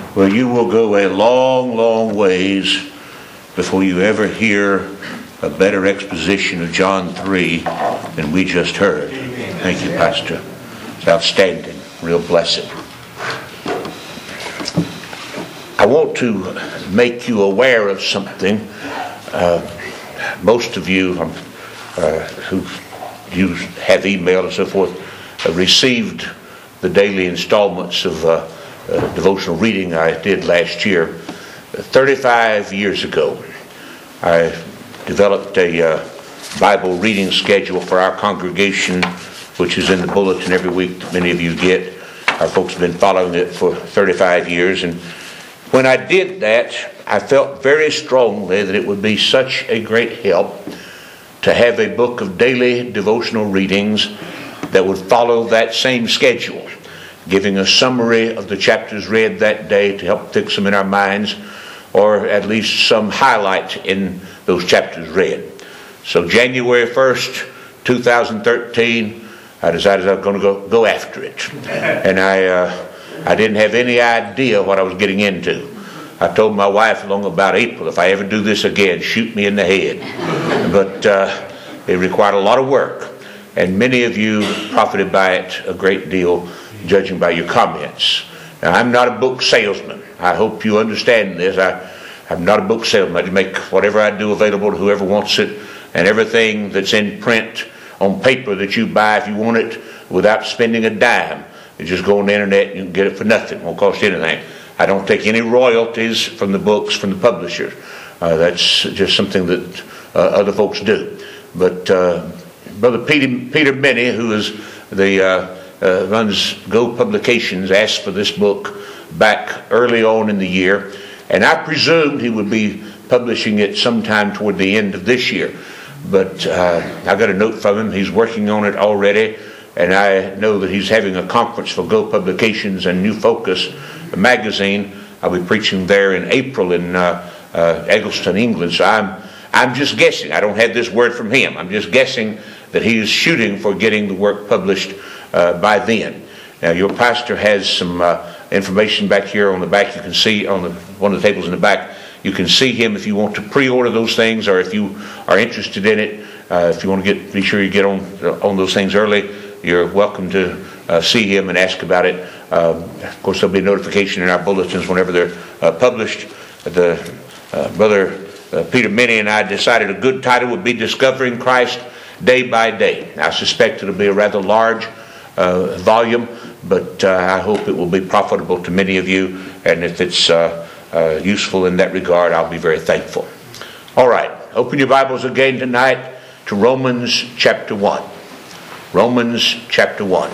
Well, you will go a long, long ways before you ever hear a better exposition of John 3 than we just heard. Thank you, Pastor. It's outstanding. Real blessing. I want to make you aware of something. Most of you who have email and so forth received the daily installments of devotional reading I did last year. 35 years ago, I developed a Bible reading schedule for our congregation, which is in the bulletin every week that many of you get. Our folks have been following it for 35 years. And when I did that, I felt very strongly that it would be such a great help to have a book of daily devotional readings that would follow that same schedule, giving a summary of the chapters read that day to help fix them in our minds, or at least some highlight in those chapters read. So January 1st, 2013, I decided I was going to go after it. And I didn't have any idea what I was getting into. I told my wife along about April, if I ever do this again, shoot me in the head. But it required a lot of work. And many of you profited by it a great deal, judging by your comments. Now, I'm not a book salesman. I hope you understand this. I'm not a book salesman. I just make whatever I do available to whoever wants it, and everything that's in print on paper that you buy if you want it without spending a dime. You just go on the internet and you can get it for nothing. It won't cost you anything. I don't take any royalties from the books from the publishers. That's just something that other folks do. But Brother Peter Benny, who is runs Go Publications, asked for this book back early on in the year, and I presumed he would be publishing it sometime toward the end of this year. But I got a note from him. He's working on it already, and I know that he's having a conference for Go Publications and New Focus magazine. I'll be preaching there in April in Eggleston, England. So I'm just guessing. I don't have this word from him. I'm just guessing that he is shooting for getting the work published by then. Now, your pastor has some information back here on the back. You can see on one of the tables in the back. You can see him if you want to pre-order those things, or if you are interested in it. If you want to be sure you get on those things early, you're welcome to see him and ask about it. Of course, there'll be a notification in our bulletins whenever they're published. Brother Peter Minnie and I decided a good title would be Discovering Christ Day by Day. I suspect it'll be a rather large volume, but I hope it will be profitable to many of you, and if it's useful in that regard, I'll be very thankful. All right, open your Bibles again tonight to Romans chapter 1. Romans chapter 1.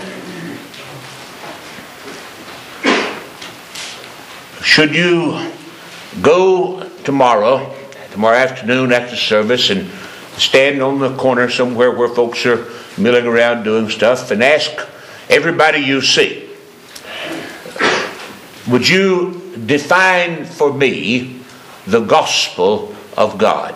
Should you go tomorrow afternoon after service and stand on the corner somewhere where folks are milling around doing stuff and ask everybody you see, would you define for me the gospel of God?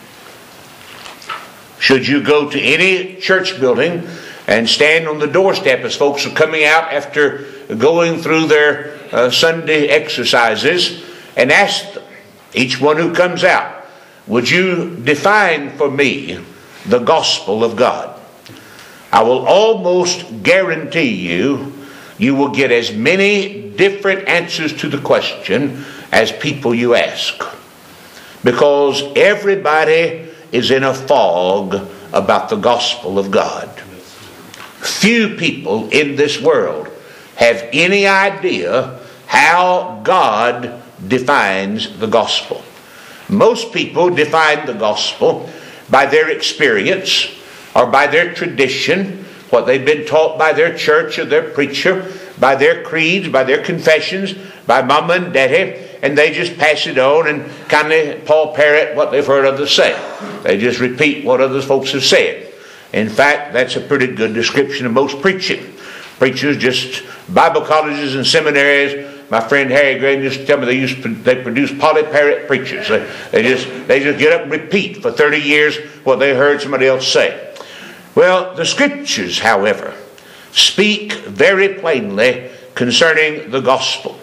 Should you go to any church building and stand on the doorstep as folks are coming out after going through their Sunday exercises and ask them, each one who comes out, would you define for me the gospel of God? I will almost guarantee you will get as many different answers to the question as people you ask. Because everybody is in a fog about the gospel of God. Few people in this world have any idea how God defines the gospel. Most people define the gospel by their experience or by their tradition, what they've been taught by their church or their preacher, by their creeds, by their confessions, by mama and daddy, and they just pass it on and kind of Paul parrot what they've heard others say. They just repeat what other folks have said. In fact, that's a pretty good description of most preaching. Preachers, just Bible colleges and seminaries. My friend Harry Graham used to tell me they produce polyparrot preachers. They just get up and repeat for 30 years what they heard somebody else say. Well, the scriptures, however, speak very plainly concerning the gospel.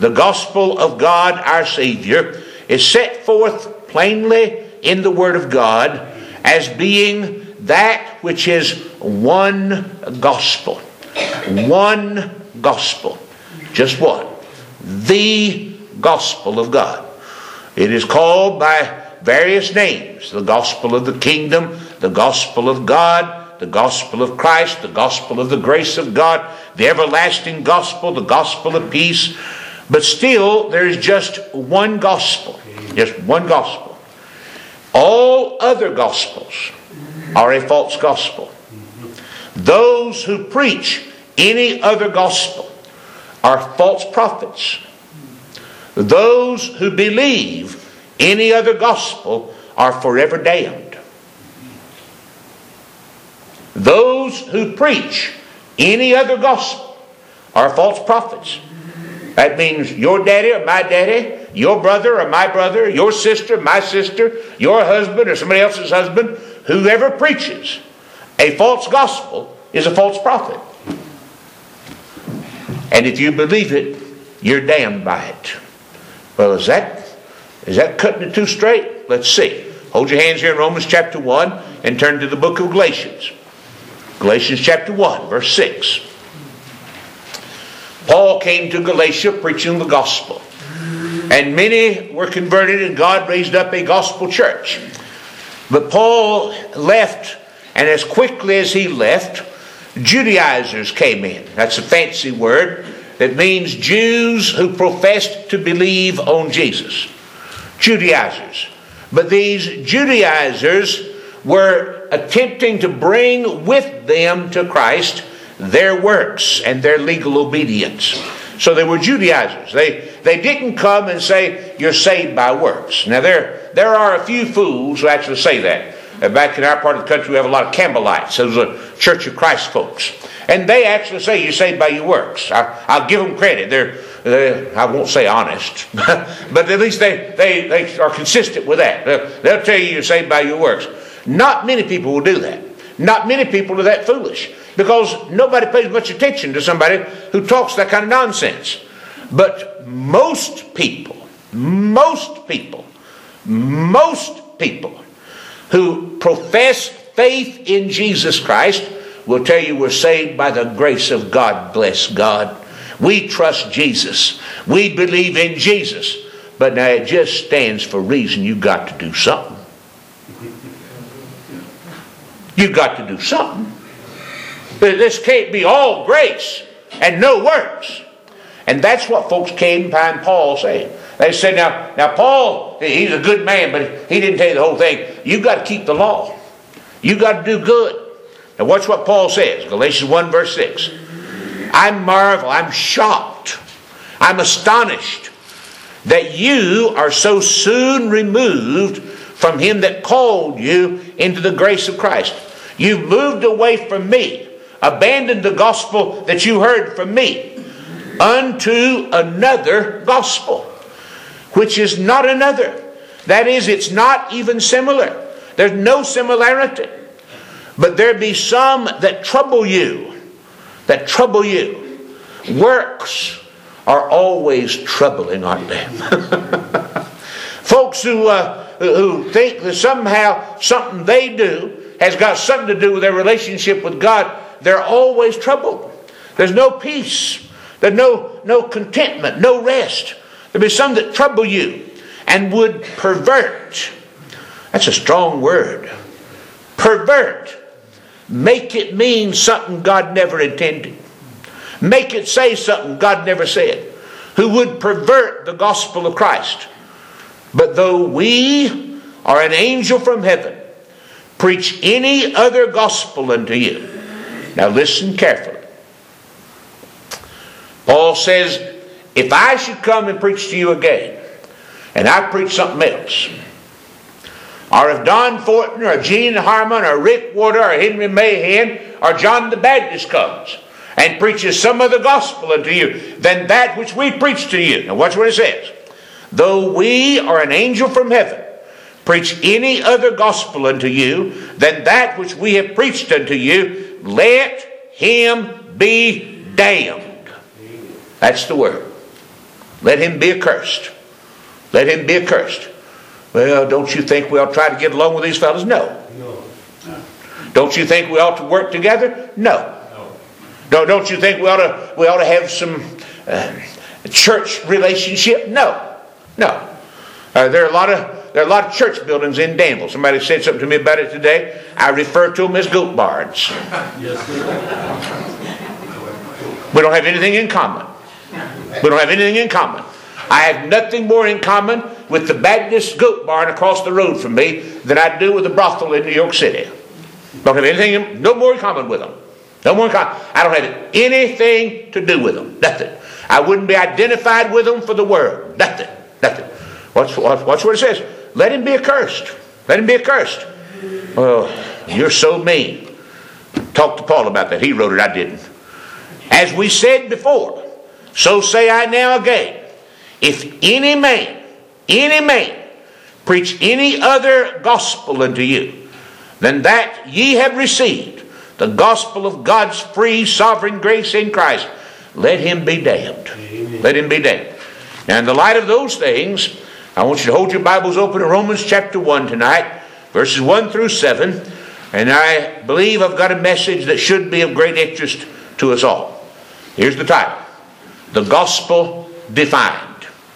the gospel of God our Savior, is set forth plainly in the Word of God as being that which is one gospel. One gospel. Just one. The gospel of God. It is called by various names. The gospel of the kingdom, the gospel of God, the gospel of Christ, the gospel of the grace of God, the everlasting gospel, the gospel of peace. But still, there is just one gospel. Just one gospel. All other gospels are a false gospel. Those who preach any other gospel are false prophets. Those who believe any other gospel are forever damned. Those who preach any other gospel are false prophets. That means your daddy or my daddy, your brother or my brother, your sister, my sister, your husband or somebody else's husband, whoever preaches a false gospel is a false prophet. And if you believe it, you're damned by it. Well, is that cutting it too straight? Let's see. Hold your hands here in Romans chapter 1 and turn to the book of Galatians. Galatians chapter 1, verse 6. Paul came to Galatia preaching the gospel. And many were converted, and God raised up a gospel church. But Paul left, and as quickly as he left, Judaizers came in. That's a fancy word that means Jews who professed to believe on Jesus. Judaizers. But these Judaizers were attempting to bring with them to Christ their works and their legal obedience. So they were Judaizers. They didn't come and say, you're saved by works. Now there are a few fools who actually say that. Back in our part of the country we have a lot of Campbellites. Those are Church of Christ folks. And they actually say you're saved by your works. I'll give them credit. They're I won't say honest, but at least they are consistent with that. They'll tell you you're saved by your works. Not many people will do that. Not many people are that foolish, because nobody pays much attention to somebody who talks that kind of nonsense. But most people who profess faith in Jesus Christ will tell you we're saved by the grace of God. Bless God. We trust Jesus. We believe in Jesus. But now it just stands for reason. You've got to do something. You've got to do something. But this can't be all grace and no works. And that's what folks came behind Paul saying. They said, now Paul, he's a good man, but he didn't tell you the whole thing. You've got to keep the law. You've got to do good. Now watch what Paul says. Galatians 1 verse 6. I marvel, I'm shocked, I'm astonished that you are so soon removed from him that called you into the grace of Christ. You've moved away from me, abandoned the gospel that you heard from me, unto another gospel, which is not another. That is, it's not even similar. There's no similarity. But there be some that trouble you. That trouble you. Works are always troubling, aren't they? Folks who think that somehow something they do has got something to do with their relationship with God, they're always troubled. There's no peace. There's no contentment, no rest. There'll be some that trouble you and would pervert. That's a strong word. Pervert. Make it mean something God never intended. Make it say something God never said. Who would pervert the gospel of Christ. But though we or an angel from heaven preach any other gospel unto you. Now listen carefully. Paul says, if I should come and preach to you again, and I preach something else, or if Don Fortner or Gene Harmon or Rick Warder or Henry Mahan or John the Baptist comes and preaches some other gospel unto you than that which we preach to you. Now watch what it says. Though we or an angel from heaven preach any other gospel unto you than that which we have preached unto you, let him be damned. That's the word. let him be accursed. Let him be accursed. Well, don't you think we ought to try to get along with these fellows? No. Don't you think we ought to work together? No. Don't you think we ought to have some church relationship? No. There are a lot of church buildings in Danville. Somebody said something to me about it today. I refer to them as goat barns. Yes, sir. We don't have anything in common. We don't have anything in common. I have nothing more in common with the Baptist goat barn across the road from me than I do with the brothel in New York City. Don't have anything, no more in common with them. No more in common. I don't have anything to do with them. Nothing. I wouldn't be identified with them for the world. Nothing. Watch what it says. Let him be accursed. Let him be accursed. Well, you're so mean. Talk to Paul about that. He wrote it, I didn't. As we said before, so say I now again. If any man preach any other gospel unto you than that ye have received, the gospel of God's free sovereign grace in Christ, let him be damned. Amen. Let him be damned. Now in the light of those things, I want you to hold your Bibles open to Romans chapter 1 tonight, verses 1 through 7. And I believe I've got a message that should be of great interest to us all. Here's the title. The Gospel Defined.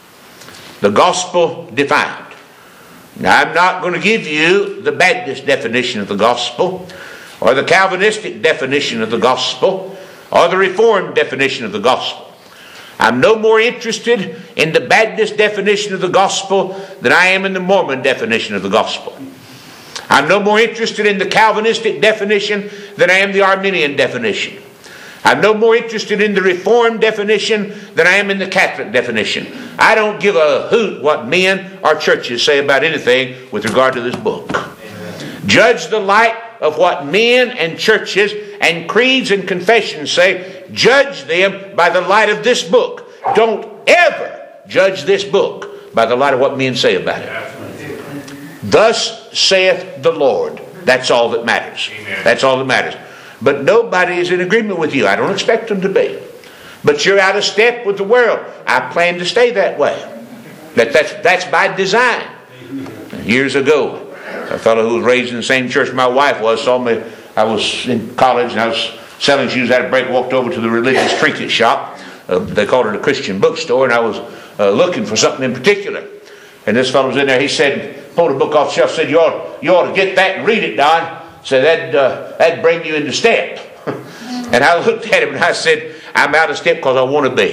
The Gospel Defined. Now I'm not going to give you the Baptist definition of the gospel, or the Calvinistic definition of the gospel, or the Reformed definition of the gospel. I'm no more interested in the Baptist definition of the gospel than I am in the Mormon definition of the gospel. I'm no more interested in the Calvinistic definition than I am the Arminian definition. I'm no more interested in the Reformed definition than I am in the Catholic definition. I don't give a hoot what men or churches say about anything with regard to this book. Amen. Judge the light of what men and churches and creeds and confessions say. Judge them by the light of this book. Don't ever judge this book by the light of what men say about it. Thus saith the Lord. That's all that matters. Amen. That's all that matters. But nobody is in agreement with you. I don't expect them to be. But you're out of step with the world. I plan to stay that way. That's by design. Years ago, a fellow who was raised in the same church my wife was saw me. I was in college and I was selling shoes. I had a break, walked over to the religious trinket shop. They called it a Christian bookstore, and I was looking for something in particular. And this fellow was in there. He said, pulled a book off the shelf, said, you ought to get that and read it, Don. Said that'd bring you into step. And I looked at him and I said, I'm out of step because I want to be.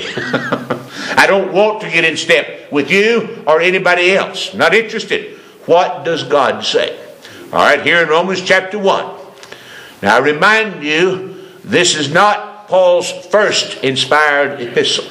I don't want to get in step with you or anybody else. Not interested. What does God say? All right, here in Romans chapter 1. Now I remind you, this is not Paul's first inspired epistle.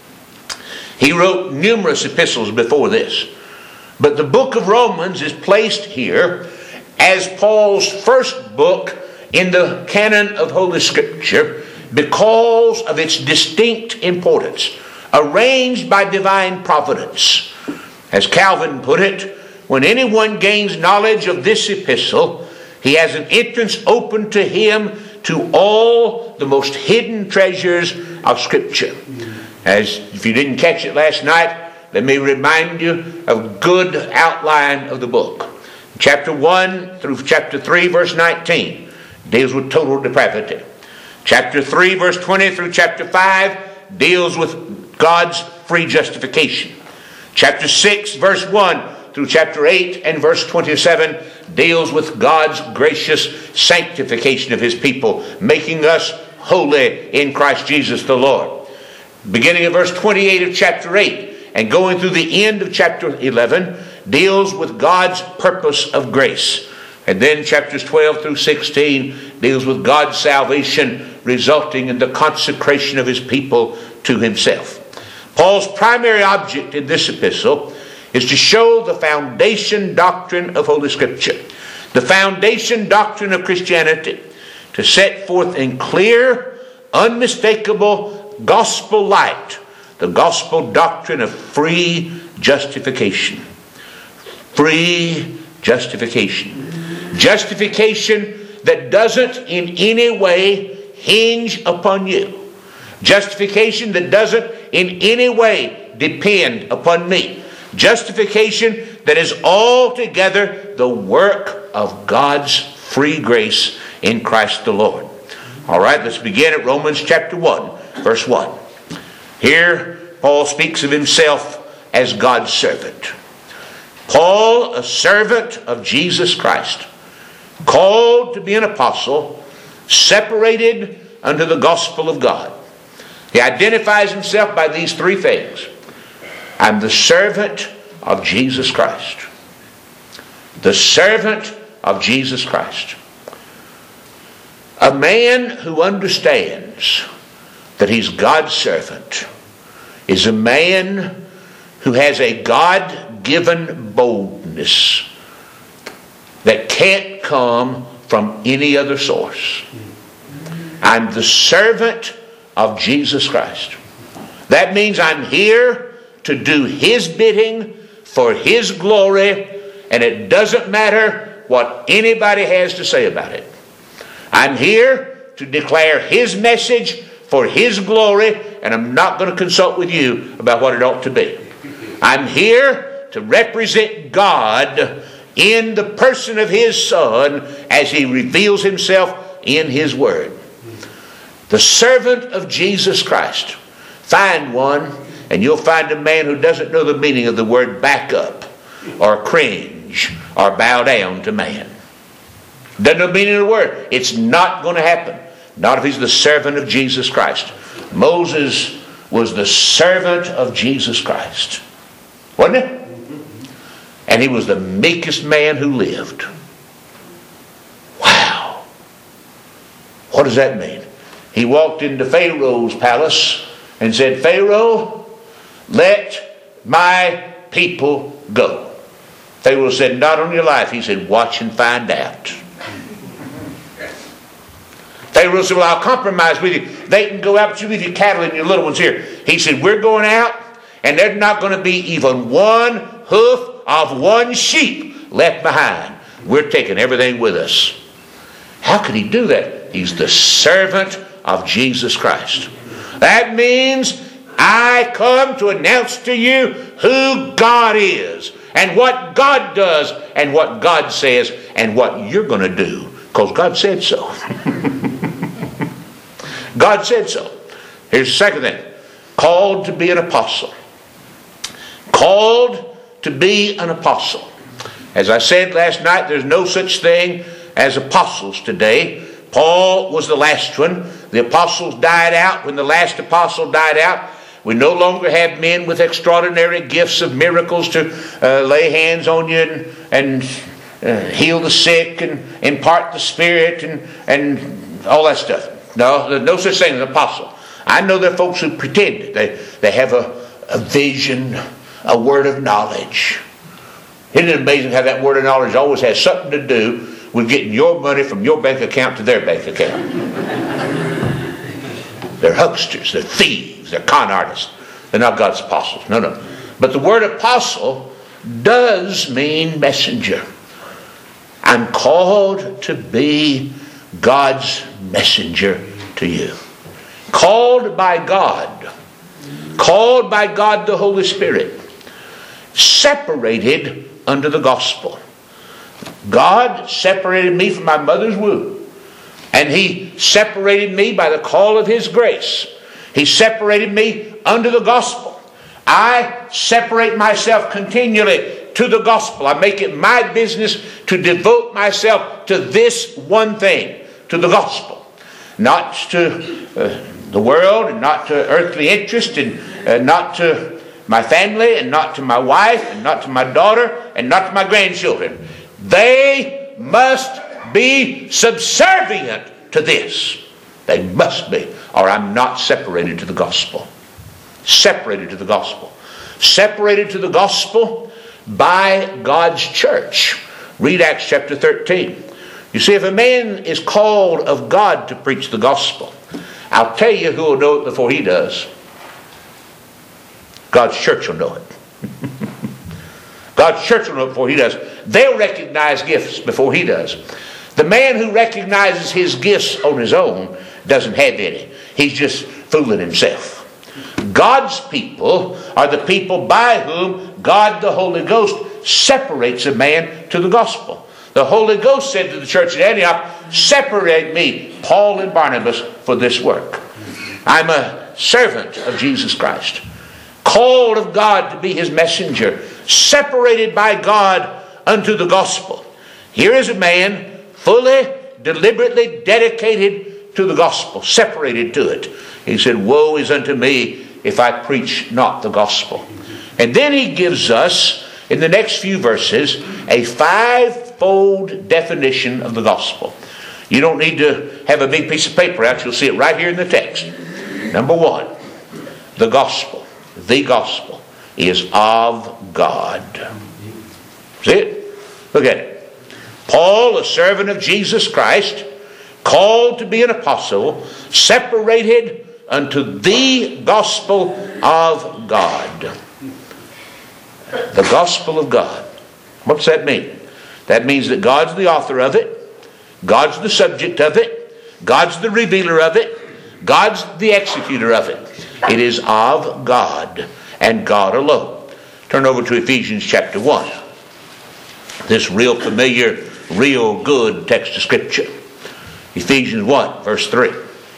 He wrote numerous epistles before this. But the book of Romans is placed here as Paul's first book in the canon of Holy Scripture because of its distinct importance, arranged by divine providence. As Calvin put it, when anyone gains knowledge of this epistle, he has an entrance open to him to all the most hidden treasures of Scripture. As if you didn't catch it last night, let me remind you of a good outline of the book. Chapter 1 through chapter 3 verse 19 deals with total depravity. Chapter 3 verse 20 through chapter 5 deals with God's free justification. Chapter 6 verse 1 through chapter 8 and verse 27 deals with God's gracious sanctification of His people, making us holy in Christ Jesus the Lord. Beginning of verse 28 of chapter 8 and going through the end of chapter 11 deals with God's purpose of grace. And then chapters 12 through 16 deals with God's salvation resulting in the consecration of His people to Himself. Paul's primary object in this epistle is to show the foundation doctrine of Holy Scripture, the foundation doctrine of Christianity, to set forth in clear, unmistakable gospel light the gospel doctrine of free justification. Free justification. Justification that doesn't in any way hinge upon you. Justification that doesn't in any way depend upon me. Justification that is altogether the work of God's free grace in Christ the Lord. All right, let's begin at Romans chapter 1, verse 1. Here, Paul speaks of himself as God's servant. Paul, a servant of Jesus Christ, called to be an apostle, separated unto the gospel of God. He identifies himself by these three things. I'm the servant of Jesus Christ. The servant of Jesus Christ. A man who understands that he's God's servant is a man who has a God-given boldness that can't come from any other source. I'm the servant of Jesus Christ. That means I'm here to do His bidding for His glory, and it doesn't matter what anybody has to say about it. I'm here to declare His message for His glory, and I'm not going to consult with you about what it ought to be. I'm here to represent God in the person of His Son as He reveals Himself in His Word. The servant of Jesus Christ. Find one, and you'll find a man who doesn't know the meaning of the word back up, or cringe, or bow down to man. Doesn't know the meaning of the word. It's not going to happen. Not if he's the servant of Jesus Christ. Moses was the servant of Jesus Christ. Wasn't it? And he was the meekest man who lived. Wow. What does that mean? He walked into Pharaoh's palace and said, Pharaoh, let my people go. Pharaoh said, not on your life. He said, watch and find out. Pharaoh said, well, I'll compromise with you. They can go out, but you leave your cattle and your little ones here. He said, we're going out, and there's not going to be even one hoof of one sheep left behind. We're taking everything with us. How could he do that? He's the servant of Jesus Christ. That means I come to announce to you who God is, and what God does, and what God says, and what you're going to do, because God said so. God said so. Here's the second thing. Called to be an apostle. Called to be an apostle. As I said last night, there's no such thing as apostles today. Paul was the last one. The apostles died out. When the last apostle died out, we no longer have men with extraordinary gifts of miracles to lay hands on you and heal the sick and impart the Spirit and all that stuff. No, there's no such thing as an apostle. I know there are folks who pretend it. They have a vision, a word of knowledge. Isn't it amazing how that word of knowledge always has something to do with getting your money from your bank account to their bank account? They're hucksters, they're thieves, they're con artists. They're not God's apostles. No. But the word apostle does mean messenger. I'm called to be God's messenger to you. Called by God. Called by God the Holy Spirit. Separated under the gospel. God separated me from my mother's womb. And He separated me by the call of His grace. He separated me under the gospel. I separate myself continually to the gospel. I make it my business to devote myself to this one thing, to the gospel. Not to the world, and not to earthly interest, and not to my family, and not to my wife, and not to my daughter, and not to my grandchildren. They must be subservient to this. They must be, or I'm not separated to the gospel. Separated to the gospel. Separated to the gospel by God's church. Read Acts chapter 13. You see, if a man is called of God to preach the gospel, I'll tell you who will know it before he does. God's church will know it. God's church will know it before he does. They'll recognize gifts before he does. The man who recognizes his gifts on his own doesn't have any. He's just fooling himself. God's people are the people by whom God the Holy Ghost separates a man to the gospel. The Holy Ghost said to the church at Antioch, separate me, Paul and Barnabas, for this work. I'm a servant of Jesus Christ, called of God to be his messenger, separated by God unto the gospel. Here is a man fully, deliberately dedicated to the gospel, separated to it. He said, woe is unto me if I preach not the gospel. And then he gives us, in the next few verses, a five-fold definition of the gospel. You don't need to have a big piece of paper out. You'll see it right here in the text. Number one, the gospel is of God. See it? Look at it. Paul, a servant of Jesus Christ, called to be an apostle, separated unto the gospel of God. The gospel of God. What's that mean? That means that God's the author of it. God's the subject of it. God's the revealer of it. God's the executor of it. It is of God and God alone. Turn over to Ephesians chapter 1. This real familiar, real good text of Scripture. Ephesians 1 verse 3.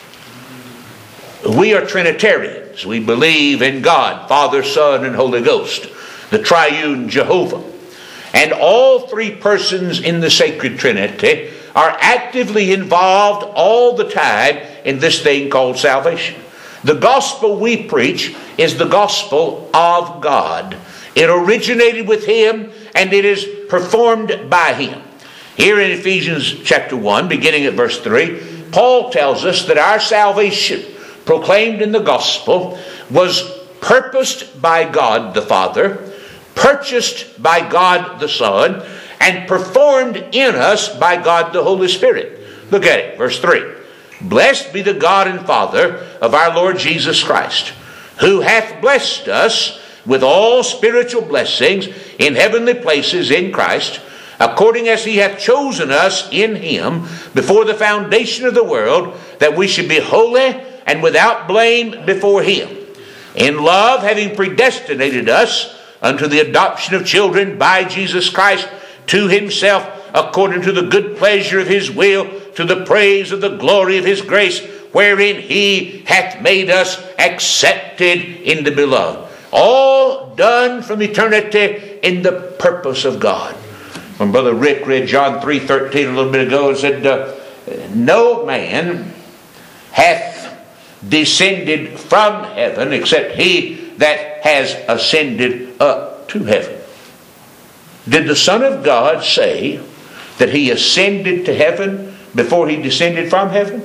We are Trinitarians. We believe in God, Father, Son, and Holy Ghost, the triune Jehovah. And all three persons in the sacred Trinity are actively involved all the time in this thing called salvation. The gospel we preach is the gospel of God. It originated with him and it is performed by him. Here in Ephesians chapter 1, beginning at verse 3, Paul tells us that our salvation, proclaimed in the gospel, was purposed by God the Father, purchased by God the Son, and performed in us by God the Holy Spirit. Look at it, verse 3. Blessed be the God and Father of our Lord Jesus Christ, who hath blessed us with all spiritual blessings in heavenly places in Christ, according as he hath chosen us in him before the foundation of the world, that we should be holy and without blame before him. In love, having predestinated us unto the adoption of children by Jesus Christ to himself, according to the good pleasure of his will, to the praise of the glory of his grace, wherein he hath made us accepted in the beloved. All done from eternity in the purpose of God. When Brother Rick read John 3:13 a little bit ago, it said, no man hath descended from heaven except he that has ascended up to heaven. Did the Son of God say that he ascended to heaven before he descended from heaven?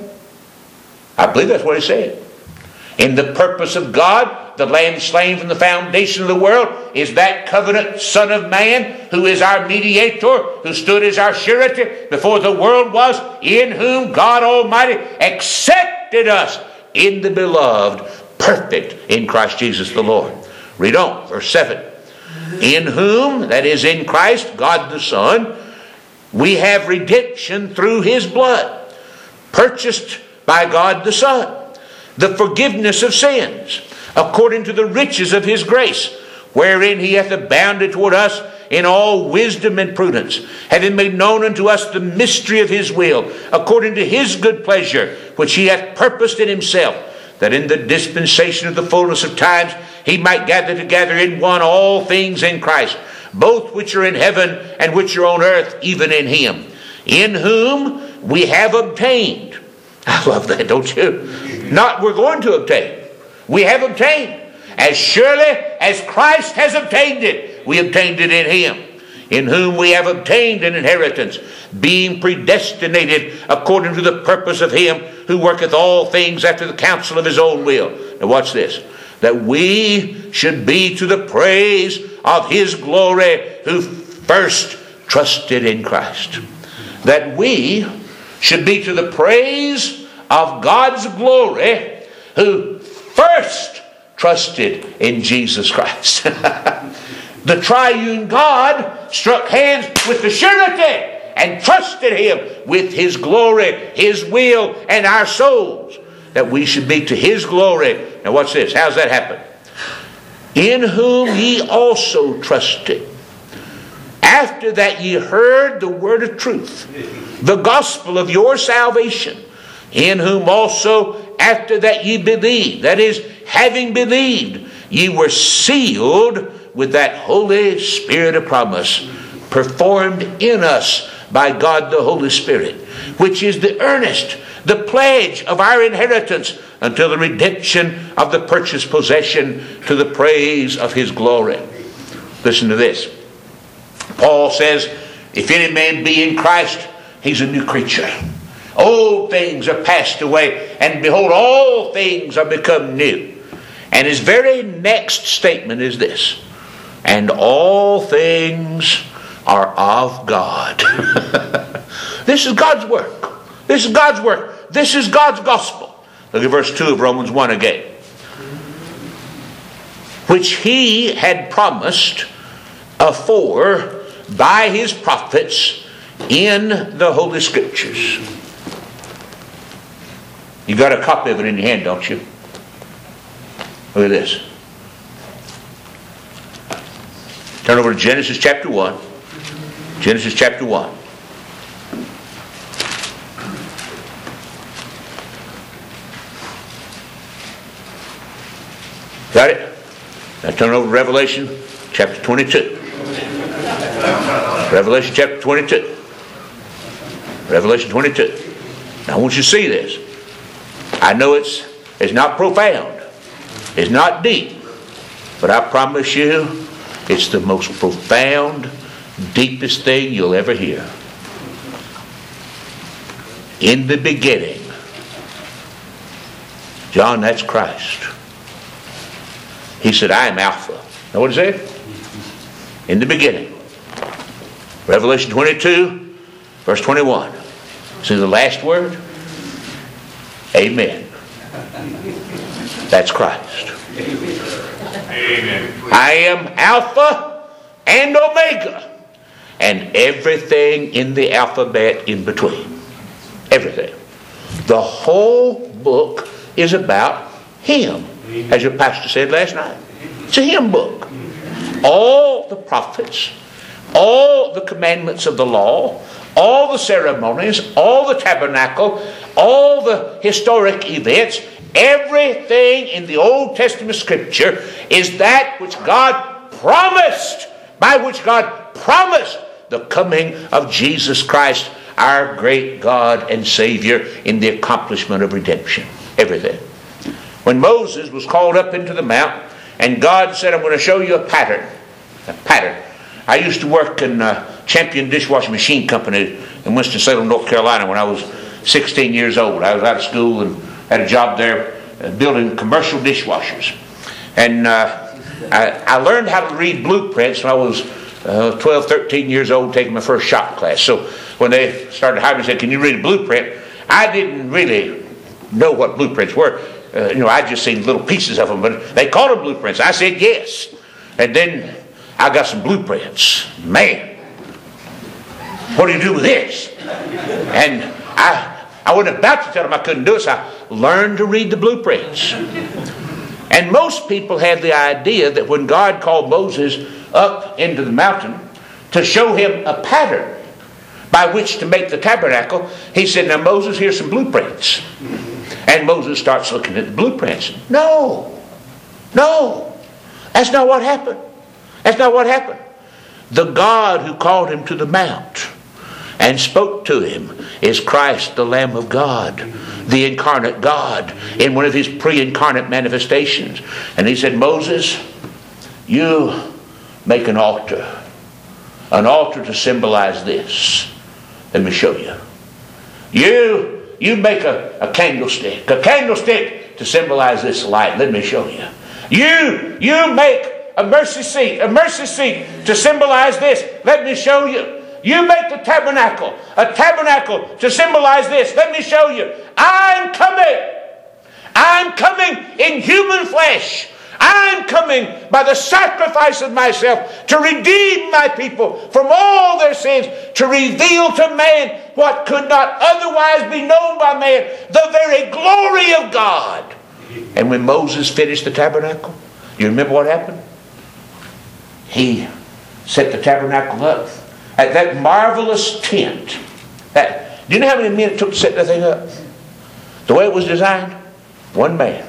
I believe that's what he said. In the purpose of God, the Lamb slain from the foundation of the world is that covenant Son of Man, who is our mediator, who stood as our surety before the world was, in whom God Almighty accepted us in the beloved, perfect in Christ Jesus the Lord. Read on, verse 7. In whom, that is in Christ, God the Son, we have redemption through his blood, purchased by God the Son, the forgiveness of sins, according to the riches of his grace, wherein he hath abounded toward us in all wisdom and prudence, having made known unto us the mystery of his will, according to his good pleasure, which he hath purposed in himself, that in the dispensation of the fullness of times he might gather together in one all things in Christ, both which are in heaven and which are on earth, even in him, in whom we have obtained. I love that, don't you? Not we're going to obtain. We have obtained. As surely as Christ has obtained it, we obtained it in him, in whom we have obtained an inheritance, being predestinated according to the purpose of him who worketh all things after the counsel of his own will. Now watch this. That we should be to the praise of his glory, who first trusted in Christ. That we should be to the praise of God's glory, who first trusted in Jesus Christ. The triune God struck hands with the surety and trusted him with his glory, his will, and our souls. that we should be to His glory. Now watch this. How's that happen? In whom ye also trusted, after that ye heard the word of truth, the gospel of your salvation, in whom also after that ye believed, that is, having believed, ye were sealed with that Holy Spirit of promise, performed in us by God the Holy Spirit, which is the earnest, the pledge of our inheritance until the redemption of the purchased possession, to the praise of His glory. Listen to this. Paul says, if any man be in Christ, he's a new creature. Old things are passed away, and behold, all things are become new. And his very next statement is this: and all things are of God. This is God's work. This is God's work. This is God's gospel. Look at verse 2 of Romans 1 again. Which He had promised afore by His prophets in the Holy Scriptures. You got a copy of it in your hand, don't you? Look at this. Turn over to Genesis chapter 1. Genesis chapter 1. Got it? Now turn over to Revelation chapter 22. Revelation chapter 22. Revelation 22. Now I want you to see this. I know it's not profound. It's not deep. But I promise you, it's the most profound, deepest thing you'll ever hear. In the beginning. John, that's Christ. He said, I am Alpha. Know what he said? In the beginning. Revelation 22, verse 21. See the last word? Amen. That's Christ. Amen. I am Alpha and Omega. And everything in the alphabet in between. Everything. The whole book is about Him. As your pastor said last night. It's a hymn book. All the prophets, all the commandments of the law, all the ceremonies, all the tabernacle, all the historic events, everything in the Old Testament Scripture is that which God promised, by which God promised the coming of Jesus Christ, our great God and Savior, in the accomplishment of redemption. Everything. When Moses was called up into the mount, and God said, I'm going to show you a pattern. A pattern. I used to work in Champion Dishwashing Machine Company in Winston-Salem, North Carolina when I was 16 years old. I was out of school and had a job there building commercial dishwashers. And I learned how to read blueprints when I was 12, 13 years old, taking my first shop class. So when they started hiring me, said, can you read a blueprint? I didn't really know what blueprints were. I just seen little pieces of them, but they called them blueprints. I said yes. And then I got some blueprints. Man, what do you do with this? And I wasn't about to tell them I couldn't do it, so I learned to read the blueprints. And most people had the idea that when God called Moses up into the mountain to show him a pattern by which to make the tabernacle, He said, now Moses, here's some blueprints. And Moses starts looking at the blueprints. No. That's not what happened. That's not what happened. The God who called him to the mount and spoke to him is Christ, the Lamb of God, the incarnate God, in one of His pre-incarnate manifestations. And He said, Moses, you make an altar to symbolize this. Let me show you. You make a candlestick to symbolize this light. Let me show you. You make a mercy seat to symbolize this. Let me show you. You make a tabernacle to symbolize this. Let me show you. I'm coming in human flesh. I'm coming by the sacrifice of myself to redeem my people from all their sins, to reveal to man what could not otherwise be known by man, the very glory of God. And when Moses finished the tabernacle, you remember what happened? He set the tabernacle up at that marvelous tent. Do you know how many men it took to set that thing up? The way it was designed? One man.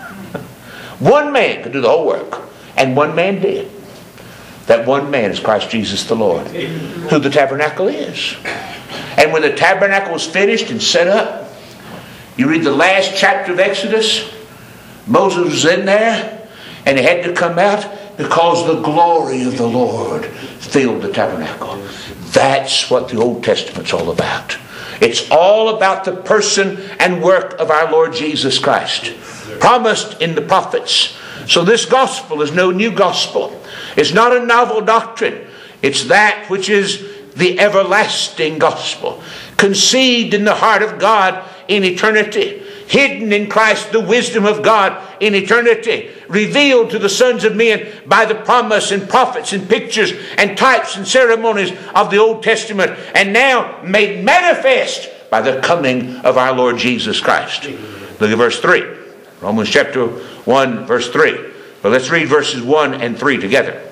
One man could do the whole work. And one man did. That one man is Christ Jesus the Lord, who the tabernacle is. And when the tabernacle was finished and set up, you read the last chapter of Exodus, Moses was in there and he had to come out because the glory of the Lord filled the tabernacle. That's what the Old Testament's all about. It's all about the person and work of our Lord Jesus Christ, promised in the prophets. So this gospel is no new gospel. It's not a novel doctrine. It's that which is the everlasting gospel, conceived in the heart of God in eternity, hidden in Christ the wisdom of God in eternity, revealed to the sons of men by the promise and prophets and pictures and types and ceremonies of the Old Testament, and now made manifest by the coming of our Lord Jesus Christ. Look at verse 3. Romans chapter 1 verse 3. But let's read verses 1 and 3 together.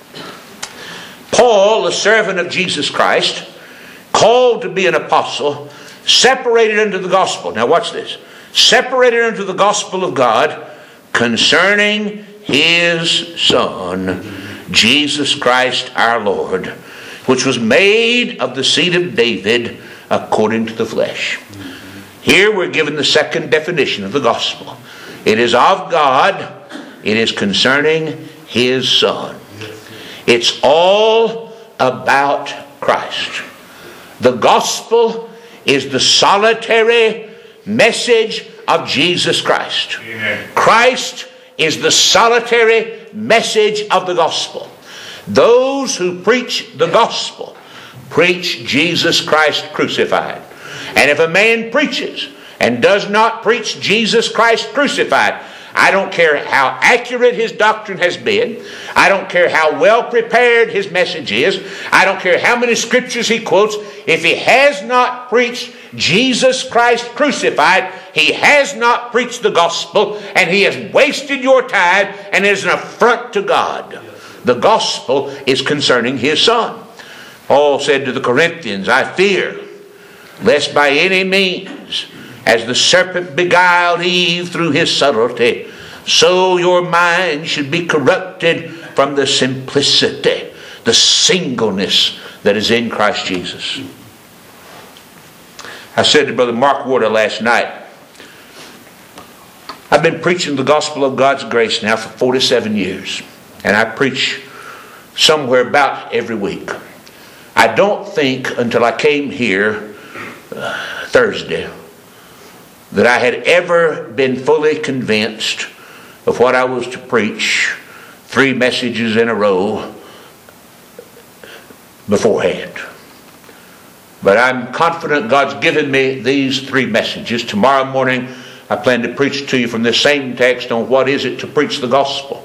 Paul, a servant of Jesus Christ, called to be an apostle, separated unto the gospel. Now watch this. Separated unto the gospel of God concerning His Son, Jesus Christ our Lord, which was made of the seed of David according to the flesh. Here we're given the second definition of the gospel. It is of God. It is concerning His Son. It's all about Christ. The gospel is the solitary message of Jesus Christ. Amen. Christ is the solitary message of the gospel. Those who preach the gospel preach Jesus Christ crucified. And if a man preaches and does not preach Jesus Christ crucified, I don't care how accurate his doctrine has been. I don't care how well prepared his message is. I don't care how many scriptures he quotes. If he has not preached Jesus Christ crucified, he has not preached the gospel, and he has wasted your time and is an affront to God. The gospel is concerning His Son. Paul said to the Corinthians, I fear lest by any means, as the serpent beguiled Eve through his subtlety, so your mind should be corrupted from the simplicity, the singleness that is in Christ Jesus. I said to Brother Mark Warder last night, I've been preaching the gospel of God's grace now for 47 years. And I preach somewhere about every week. I don't think until I came here Thursday that I had ever been fully convinced of what I was to preach 3 messages in a row beforehand. But I'm confident God's given me these 3 messages. Tomorrow morning I plan to preach to you from this same text on what is it to preach the gospel.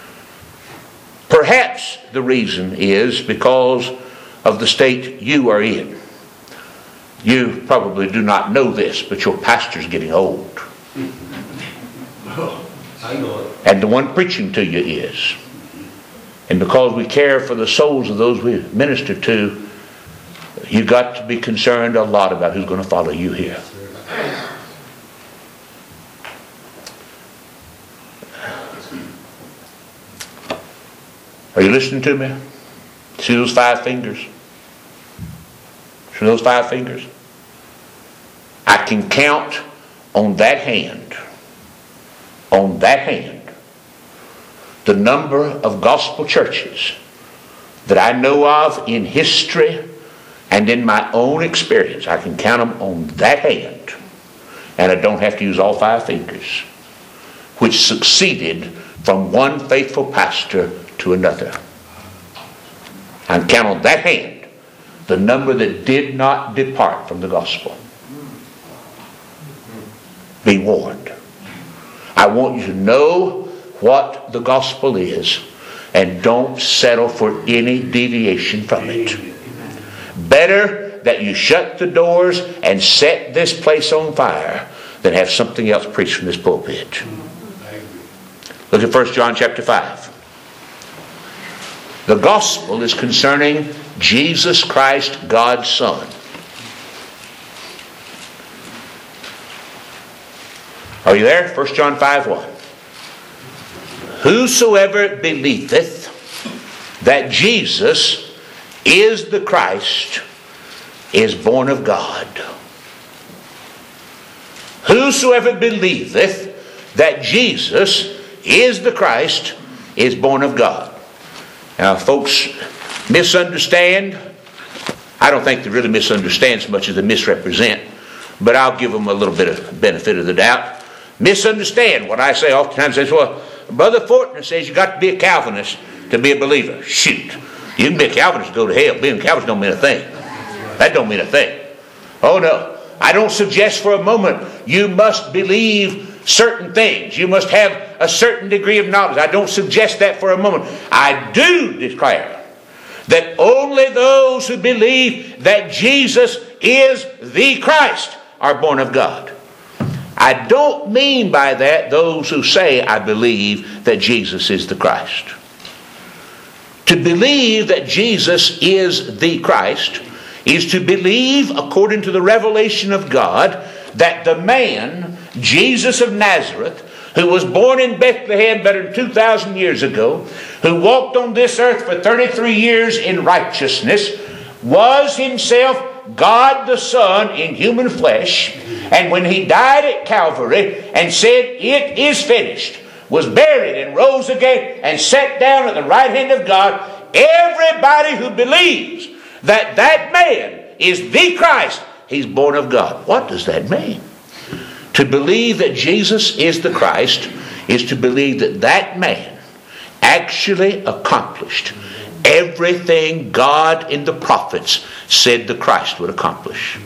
Perhaps the reason is because of the state you are in. You probably do not know this, but your pastor's getting old. I know it. And the one preaching to you is. And because we care for the souls of those we minister to, you've got to be concerned a lot about who's going to follow you here. Are you listening to me? See those 5 fingers? See those 5 fingers? I can count on that hand, the number of gospel churches that I know of in history and in my own experience. I can count them on that hand, and I don't have to use all 5 fingers, which succeeded from one faithful pastor to another. I can count on that hand the number that did not depart from the gospel. Be warned. I want you to know what the gospel is, and don't settle for any deviation from it. Better that you shut the doors and set this place on fire than have something else preached from this pulpit. Look at 1 John chapter 5. The gospel is concerning Jesus Christ, God's Son. Are you there? 1 John 5:1. Whosoever believeth that Jesus is the Christ is born of God. Whosoever believeth that Jesus is the Christ is born of God. Now, folks misunderstand. I don't think they really misunderstand so much as they misrepresent, but I'll give them a little bit of benefit of the doubt. Misunderstand what I say oftentimes. They say, well, Brother Fortner says you got to be a Calvinist to be a believer. Shoot. You can be a Calvinist to go to hell. Being a Calvinist don't mean a thing. That don't mean a thing. Oh no. I don't suggest for a moment you must believe certain things. You must have a certain degree of knowledge. I don't suggest that for a moment. I do declare that only those who believe that Jesus is the Christ are born of God. I don't mean by that those who say, I believe that Jesus is the Christ. To believe that Jesus is the Christ is to believe, according to the revelation of God, that the man, Jesus of Nazareth, who was born in Bethlehem better than 2,000 years ago, who walked on this earth for 33 years in righteousness, was himself God the Son in human flesh, and when he died at Calvary and said, it is finished, was buried and rose again and sat down at the right hand of God, everybody who believes that that man is the Christ, he's born of God. What does that mean? To believe that Jesus is the Christ is to believe that that man actually accomplished everything God in the prophets said the Christ would accomplish.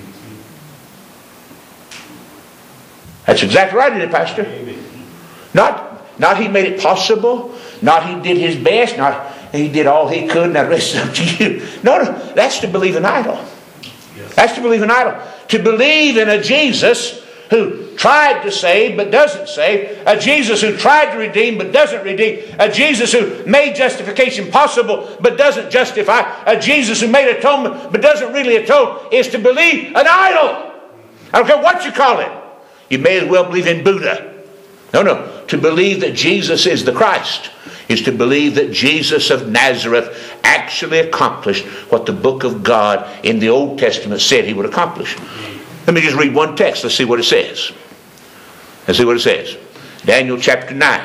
That's exactly right, isn't it, Pastor? Not he made it possible, not he did his best, not he did all he could, now the rest is up to you. No, that's to believe an idol. That's to believe an idol. To believe in a Jesus who tried to save but doesn't save, a Jesus who tried to redeem but doesn't redeem, a Jesus who made justification possible but doesn't justify, a Jesus who made atonement but doesn't really atone, is to believe an idol. I don't care what you call it. You may as well believe in Buddha. No. To believe that Jesus is the Christ is to believe that Jesus of Nazareth actually accomplished what the book of God in the Old Testament said he would accomplish. Let me just read one text. Let's see what it says. Let's see what it says. Daniel chapter 9,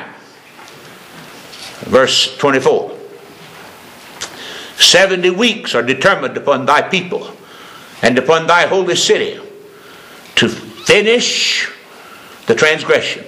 verse 24. 70 weeks are determined upon thy people and upon thy holy city to finish the transgression.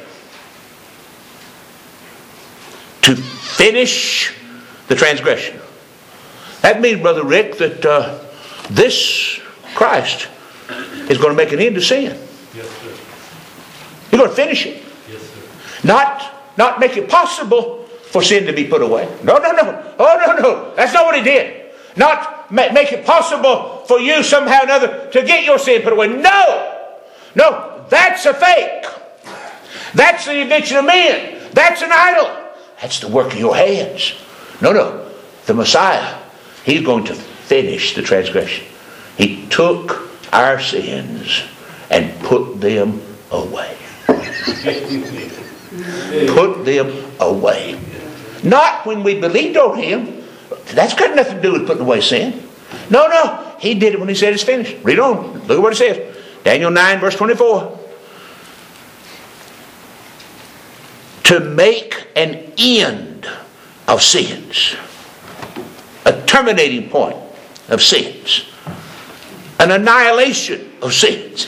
To finish the transgression. That means, Brother Rick, that this Christ is going to make an end to sin. Yes, sir. He's going to finish it. Yes, sir. Not make it possible for sin to be put away. No. Oh, no. That's not what he did. Not make it possible for you somehow or another to get your sin put away. No. That's a fake. That's the invention of men. That's an idol. That's the work of your hands. No. The Messiah, he's going to finish the transgression. He took our sins and put them away. Put them away. Not when we believed on him. That's got nothing to do with putting away sin. No. He did it when he said it's finished. Read on. Look at what it says. Daniel 9 verse 24. To make an end of sins. A terminating point of sins. An annihilation of sins.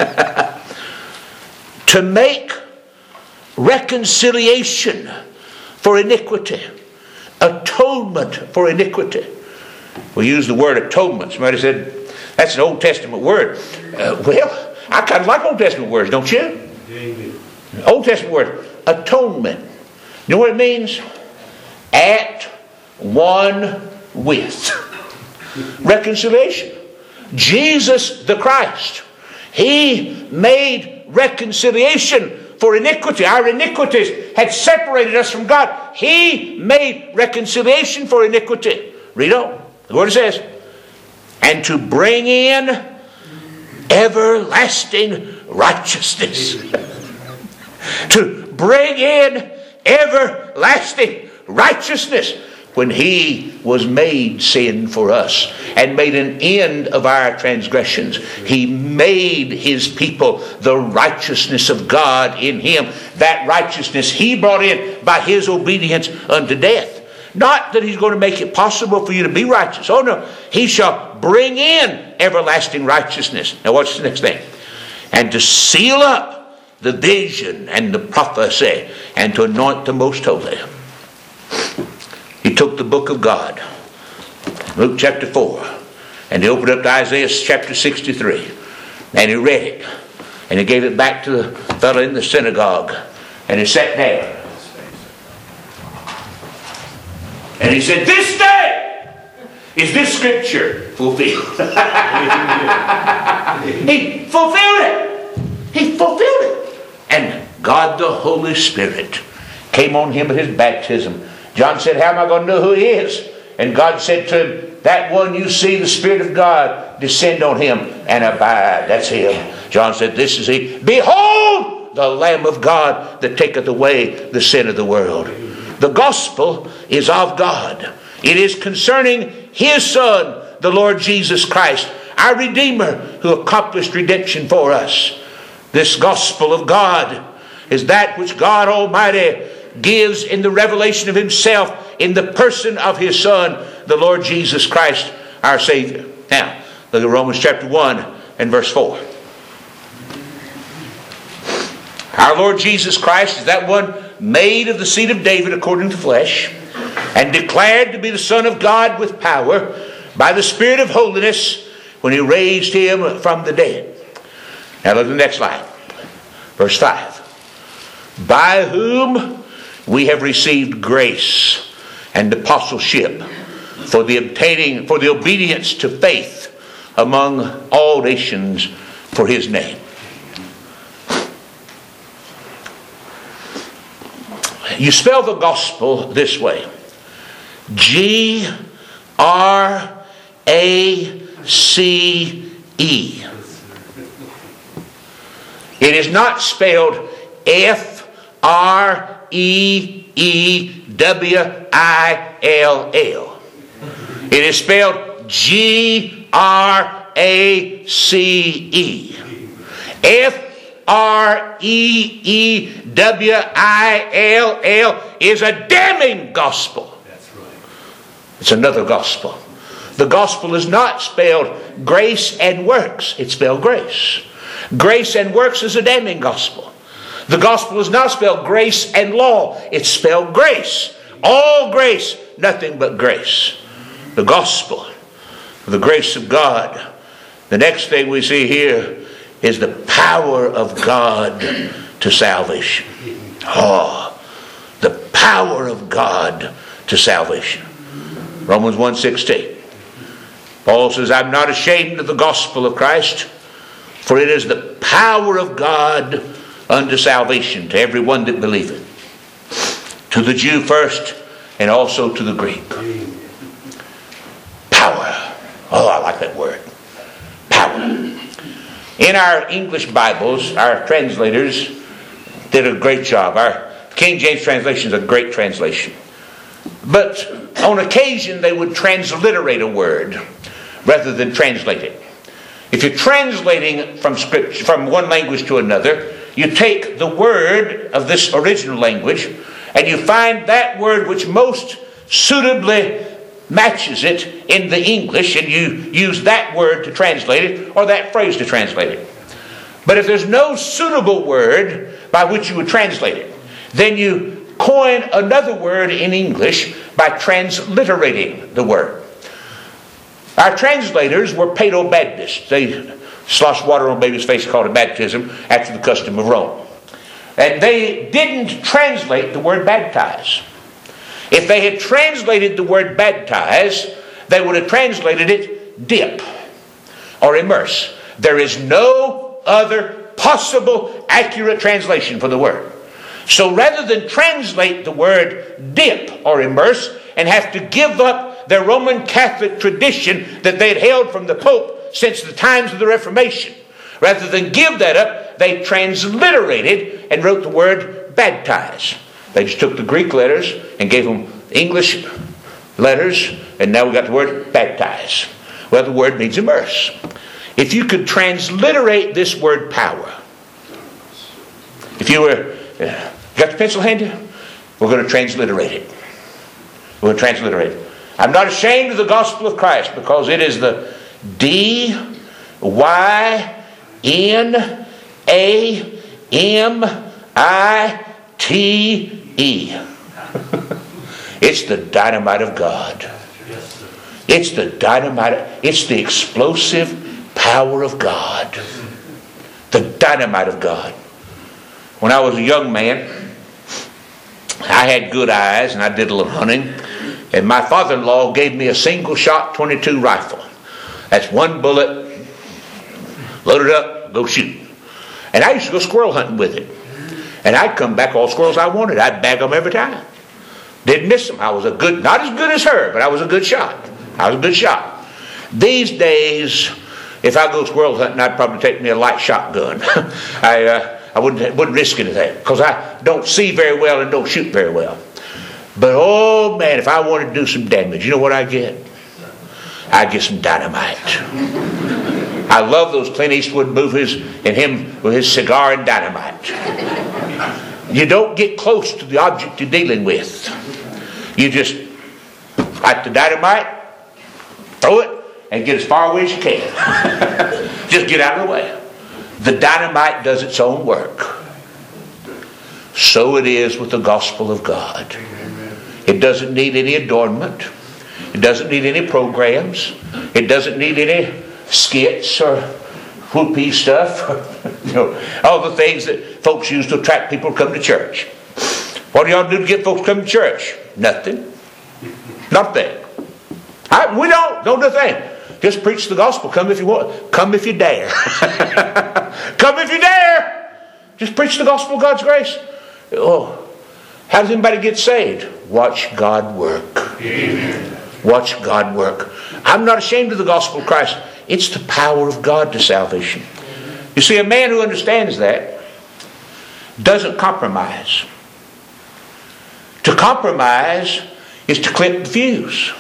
To make reconciliation for iniquity. Atonement for iniquity. We use the word atonement. Somebody said, that's an Old Testament word. Well, I kind of like Old Testament words, don't you? Amen. Old Testament word. Atonement. You know what it means? At one with. Reconciliation. Jesus the Christ, He made reconciliation for iniquity. Our iniquities had separated us from God. He made reconciliation for iniquity. Read on. The Word says, and to bring in everlasting righteousness. To bring in everlasting righteousness. When He was made sin for us and made an end of our transgressions, He made His people the righteousness of God in Him. That righteousness He brought in by His obedience unto death. Not that He's going to make it possible for you to be righteous. Oh no, He shall bring in everlasting righteousness. Now watch the next thing. And to seal up the vision and the prophecy, and to anoint the most holy. He took the book of God, Luke chapter 4, and he opened up to Isaiah chapter 63, and he read it, and he gave it back to the fellow in the synagogue, and he sat down. And he said, this day is this scripture fulfilled. He fulfilled it. He fulfilled it. And God the Holy Spirit came on him at his baptism. John said, how am I going to know who he is? And God said to him, that one you see, the Spirit of God, descend on him and abide. That's him. John said, this is he. Behold, the Lamb of God that taketh away the sin of the world. The gospel is of God. It is concerning His Son, the Lord Jesus Christ, our Redeemer, who accomplished redemption for us. This gospel of God is that which God Almighty gives in the revelation of Himself in the person of His Son, the Lord Jesus Christ, our Savior. Now, look at Romans chapter 1 and verse 4. Our Lord Jesus Christ is that one made of the seed of David according to flesh, and declared to be the Son of God with power by the Spirit of holiness when He raised Him from the dead. Now look at the next slide. Verse 5. By whom we have received grace and apostleship for the obedience to faith among all nations for His name. You spell the gospel this way. G-R-A-C-E. It is not spelled F-R-E-E-W-I-L-L. It is spelled G-R-A-C-E. F-R-E-E-W-I-L-L is a damning gospel. That's right. It's another gospel. The gospel is not spelled grace and works. It's spelled grace. Grace and works is a damning gospel. The gospel is not spelled grace and law. It's spelled grace. All grace, nothing but grace. The gospel, the grace of God. The next thing we see here is the power of God to salvation. Oh, the power of God to salvation. Romans 1:16. Paul says, I'm not ashamed of the gospel of Christ, for it is the power of God unto salvation to everyone that believeth. To the Jew first, and also to the Greek. Power. Oh, I like that word. Power. In our English Bibles, our translators did a great job. Our King James translation is a great translation. But on occasion, they would transliterate a word rather than translate it. If you're translating from scripture, from one language to another, you take the word of this original language and you find that word which most suitably matches it in the English, and you use that word to translate it, or that phrase to translate it. But if there's no suitable word by which you would translate it, then you coin another word in English by transliterating the word. Our translators were Paedo-Baptists. They sloshed water on a baby's face, called it baptism, after the custom of Rome. And they didn't translate the word baptize. If they had translated the word baptize, they would have translated it dip or immerse. There is no other possible accurate translation for the word. So rather than translate the word dip or immerse and have to give up their Roman Catholic tradition that they had held from the Pope since the times of the Reformation, rather than give that up, they transliterated and wrote the word baptize. They just took the Greek letters and gave them English letters, and now we got the word baptize. Well, the word means immerse. If you could transliterate this word power, if you were, got the pencil handy? We're going to transliterate it. We're going to transliterate it. I'm not ashamed of the gospel of Christ, because it is the D-Y-N-A-M-I-T-E. It's the dynamite of God. It's the dynamite. It's the explosive power of God. The dynamite of God. When I was a young man, I had good eyes and I did a little hunting. And my father-in-law gave me a single-shot .22 rifle. That's one bullet, load it up, go shoot. And I used to go squirrel hunting with it. And I'd come back all squirrels I wanted. I'd bag them every time. Didn't miss them. I was a good, not as good as her, but I was a good shot. I was a good shot. These days, if I go squirrel hunting, I'd probably take me a light shotgun. I wouldn't risk anything, because I don't see very well and don't shoot very well. But oh man, if I wanted to do some damage, you know what I get? I get some dynamite. I love those Clint Eastwood movies and him with his cigar and dynamite. You don't get close to the object you're dealing with. You just light the dynamite, throw it, and get as far away as you can. Just get out of the way. The dynamite does its own work. So it is with the gospel of God. It doesn't need any adornment. It doesn't need any programs. It doesn't need any skits or whoopee stuff. All the things that folks use to attract people to come to church. What do y'all do to get folks to come to church? Nothing. Nothing. We don't do a thing. Just preach the gospel. Come if you want. Come if you dare. Come if you dare. Just preach the gospel of God's grace. Oh, how does anybody get saved? Watch God work. Amen. Watch God work. I'm not ashamed of the gospel of Christ. It's the power of God to salvation. You see, a man who understands that doesn't compromise. To compromise is to clip the fuse.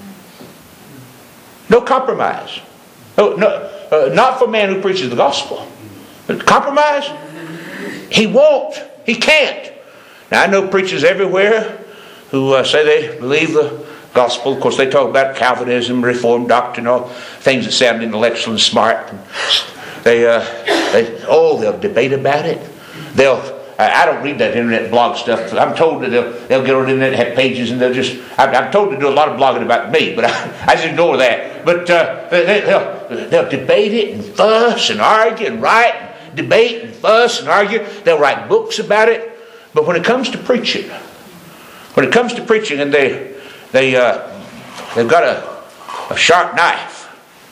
No compromise. Not for a man who preaches the gospel. But compromise? He won't. He can't. Now, I know preachers everywhere who say they believe the gospel. Of course, they talk about Calvinism, Reformed doctrine, all things that sound intellectual and smart. They'll debate about it. I don't read that internet blog stuff. I'm told that they'll get on the internet and have pages, and I'm told to do a lot of blogging about me, but I just ignore that. But they'll debate it and fuss and argue and write, debate and fuss and argue. They'll write books about it. But when it comes to preaching, and they've got a sharp knife,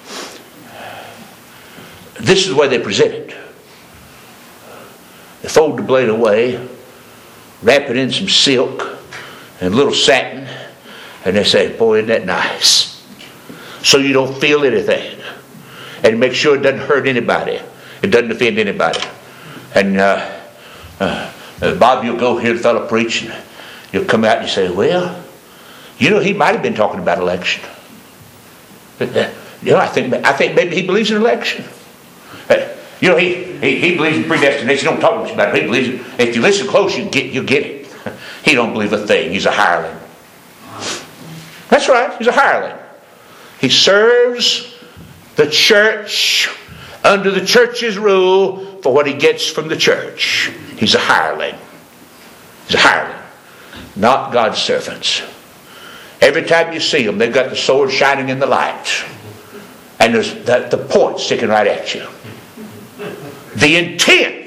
this is the way they present it. They fold the blade away, wrap it in some silk and a little satin, and they say, boy, isn't that nice? So you don't feel anything. And make sure it doesn't hurt anybody. It doesn't offend anybody. And Bob, you'll go hear the fellow preach, and you'll come out and you say, well, he might have been talking about election. I think maybe he believes in election. He believes in predestination. He don't talk much about it. He believes it. If you listen close, you get it. He don't believe a thing. He's a hireling. That's right. He's a hireling. He serves the church under the church's rule for what he gets from the church. He's a hireling. He's a hireling. Not God's servants. Every time you see them, they've got the sword shining in the light. And there's the point sticking right at you. The intent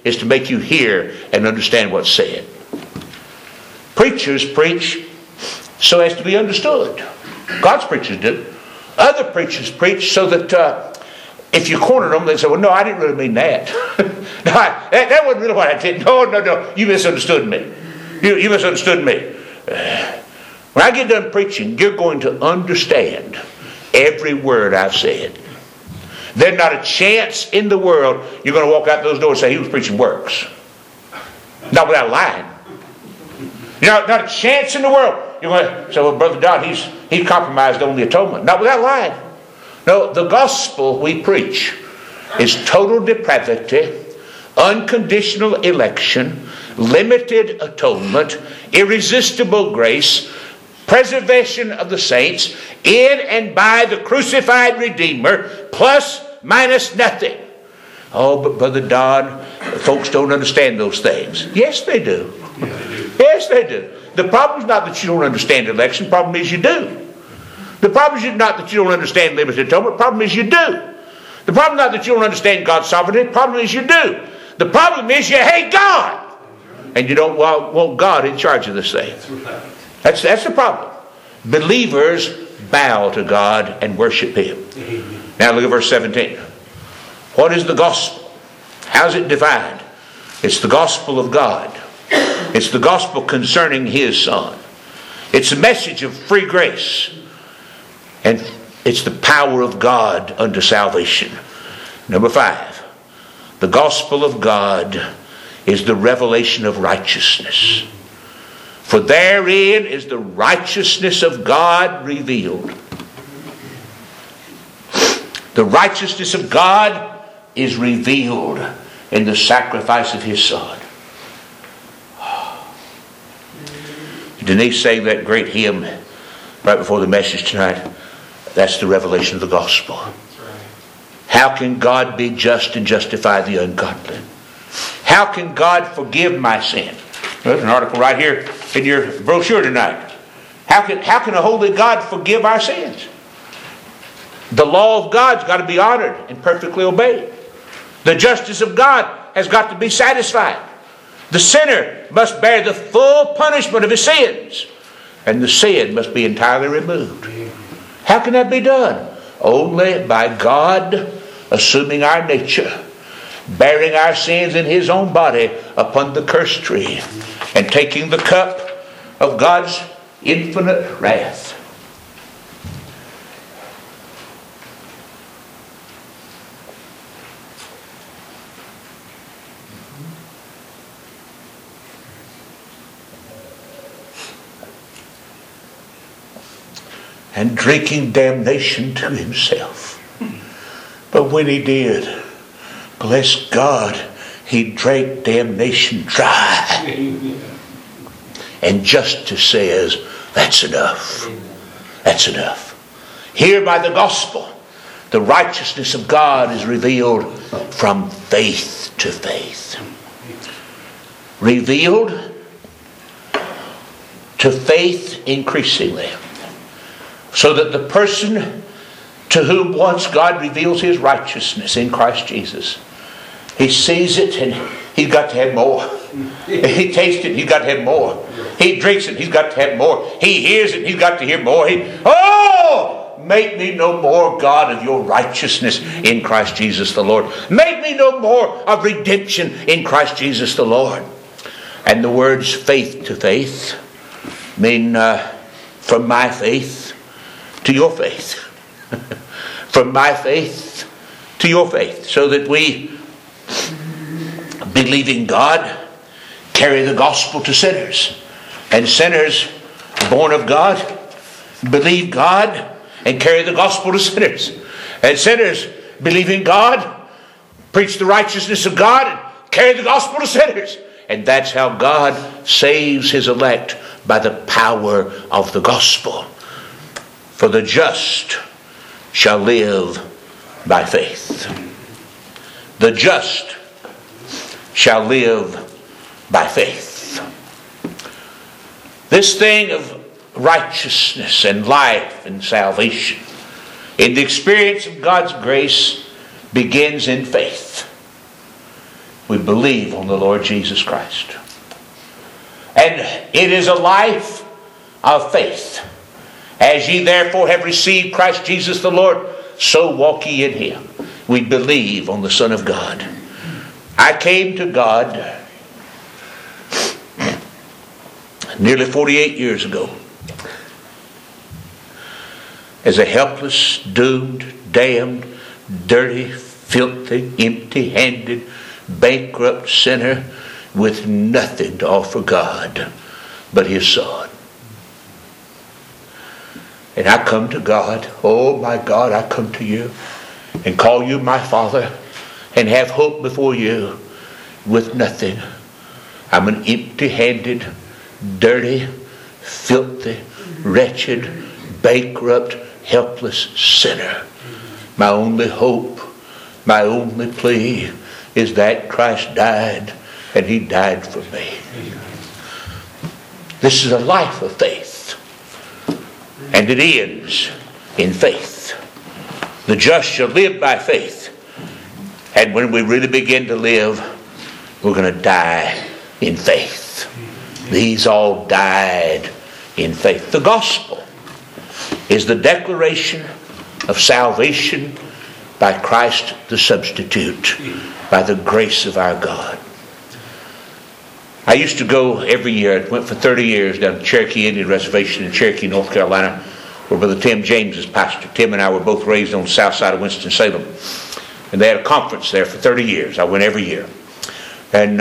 is to make you hear and understand what's said. Preachers preach so as to be understood. God's preachers do. Other preachers preach so that if you corner them, they say, well, no, I didn't really mean that. No, that wasn't really what I did. No, you misunderstood me. You misunderstood me. When I get done preaching, you're going to understand every word I've said. There's not a chance in the world you're going to walk out those doors and say, he was preaching works. Not without lying. Not a chance in the world. You're going to say, well, Brother Don, he's compromised on the atonement. Not without lying. No, the gospel we preach is total depravity, unconditional election, limited atonement, irresistible grace, preservation of the saints, in and by the crucified Redeemer, plus, minus nothing. Oh, but Brother Don, folks don't understand those things. Yes, they do. Yes, they do. The problem is not that you don't understand election. The problem is you do. The problem is not that you don't understand limited atonement. The problem is you do. The problem is not that you don't understand God's sovereignty. The problem is you do. The problem is you hate God. And you don't want God in charge of this thing. That's the problem. Believers bow to God and worship Him. Now look at verse 17. What is the gospel? How is it defined? It's the gospel of God. It's the gospel concerning His Son. It's a message of free grace. And it's the power of God unto salvation. Number 5. The gospel of God is the revelation of righteousness. For therein is the righteousness of God revealed. The righteousness of God is revealed in the sacrifice of His Son. Denise sang that great hymn right before the message tonight. That's the revelation of the gospel. How can God be just and justify the ungodly? How can God forgive my sin? There's an article right here in your brochure tonight. How can a holy God forgive our sins? The law of God's got to be honored and perfectly obeyed. The justice of God has got to be satisfied. The sinner must bear the full punishment of his sins. And the sin must be entirely removed. How can that be done? Only by God assuming our nature, bearing our sins in His own body upon the cursed tree, and taking the cup of God's infinite wrath. And drinking damnation to Himself. But when He did, bless God, He drank damnation dry. And justice says, that's enough. That's enough. Here by the gospel, the righteousness of God is revealed from faith to faith. Revealed to faith increasingly. So that the person to whom once God reveals His righteousness in Christ Jesus, he sees it and he's got to have more. He tastes it, he's got to have more. He drinks it, he's got to have more. He hears it, he's got to hear more. Make me no more, God, of your righteousness in Christ Jesus the Lord. Make me no more of redemption in Christ Jesus the Lord. And the words faith to faith mean from my faith to your faith. From my faith to your faith. So that we, believing God, carry the gospel to sinners. And sinners born of God believe God and carry the gospel to sinners. And sinners believing God preach the righteousness of God and carry the gospel to sinners. And that's how God saves His elect, by the power of the gospel. For the just shall live by faith. The just shall live by faith. This thing of righteousness and life and salvation in the experience of God's grace begins in faith. We believe on the Lord Jesus Christ. And it is a life of faith. As ye therefore have received Christ Jesus the Lord, so walk ye in Him. We believe on the Son of God. I came to God nearly 48 years ago as a helpless, doomed, damned, dirty, filthy, empty-handed, bankrupt sinner with nothing to offer God but His Son. And I come to God, oh my God, I come to you and call you my Father and have hope before you with nothing. I'm an empty-handed, dirty, filthy, wretched, bankrupt, helpless sinner. My only hope, my only plea is that Christ died, and He died for me. This is a life of faith. And it ends in faith. The just shall live by faith. And when we really begin to live, we're going to die in faith. These all died in faith. The gospel is the declaration of salvation by Christ the substitute, by the grace of our God. I used to go every year, I went for 30 years down to Cherokee Indian Reservation in Cherokee, North Carolina, where Brother Tim James is pastor. Tim and I were both raised on the south side of Winston-Salem. And they had a conference there for 30 years. I went every year. And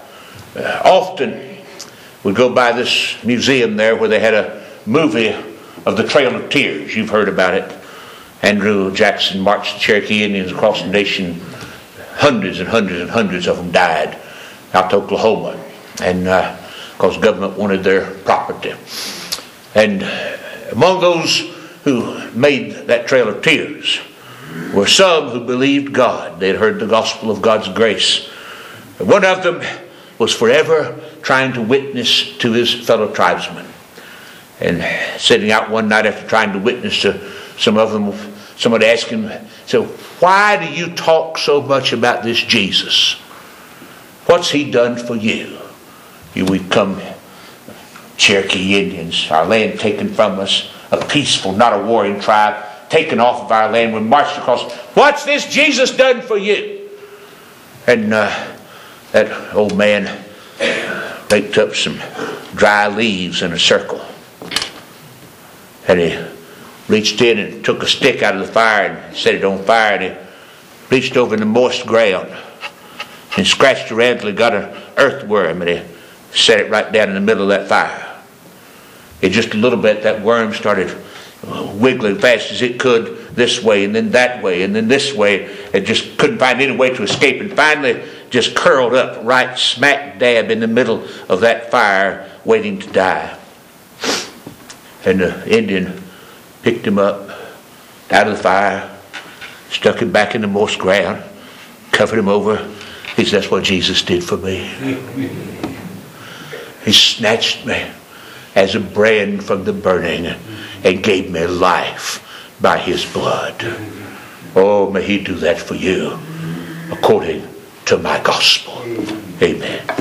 often we'd go by this museum there where they had a movie of the Trail of Tears. You've heard about it. Andrew Jackson marched the Cherokee Indians across the nation. Hundreds and hundreds and hundreds of them died out to Oklahoma. And because government wanted their property. And among those who made that Trail of Tears were some who believed God. They had heard the gospel of God's grace. One of them was forever trying to witness to his fellow tribesmen. And sitting out one night after trying to witness to some of them, somebody asked him, so why do you talk so much about this Jesus? What's He done for you? We've come, Cherokee Indians, our land taken from us, a peaceful, not a warring tribe, taken off of our land. We marched across. What's this Jesus done for you? And that old man picked up some dry leaves in a circle. And he reached in and took a stick out of the fire and set it on fire. And he reached over in the moist ground and scratched around till he got an earthworm, and he set it right down in the middle of that fire. In just a little bit, that worm started wiggling fast as it could, this way and then that way and then this way. It just couldn't find any way to escape, and finally just curled up right smack dab in the middle of that fire, waiting to die. And the Indian picked him up out of the fire, stuck him back in the moist ground, covered him over. He said, that's what Jesus did for me. He snatched me as a brand from the burning and gave me life by His blood. Oh, may He do that for you according to my gospel. Amen.